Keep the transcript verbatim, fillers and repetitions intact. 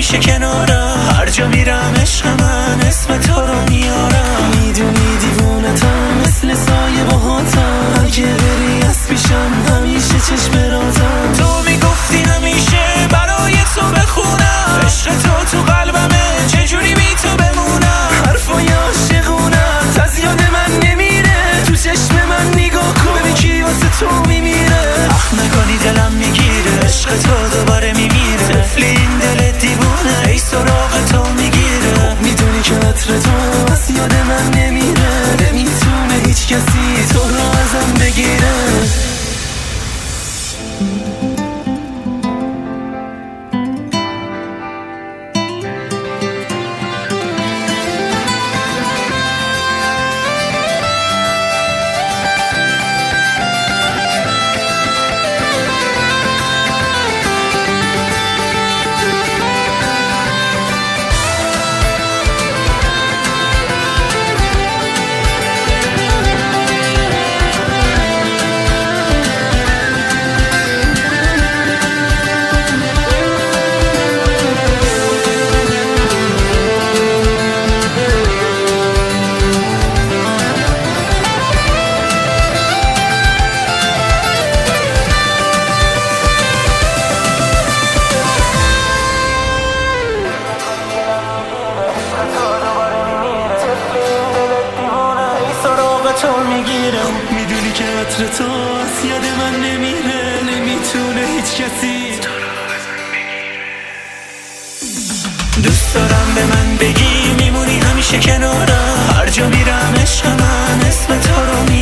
همیشه کنارم، هر جا میرم عشق من اسم تو رو میارم. میدونی دیوونتم مثل سایه باهاتم، اگه بری از پیشم همیشه چشم رازم. تو میگفتی همیشه برای تو بخونم، عشق تو تو قلبمه چجوری بی تو بمونم. حرفای عاشقونت از یاد من نمیره، تو چشم من نگاه کن ببین کی واسه تو میمیره. اخ نکنی دلم میگیره، عشق تو دوباره میمیره. طفلی این دل دیوونه ای سراغ تو میگیره. میدونی که عطر تو از یاد من نمیره، نمیتونه هیچ کسی تو رو ازم بگیره. میدونی که عطر تو از یاد من نمیره، نمیتونه هیچ کسی تو رو ازم بگیره. دوست دارم به من بگی میمونی همیشه کنارم، هر جا میرم عشق من اسم تو رو میارم.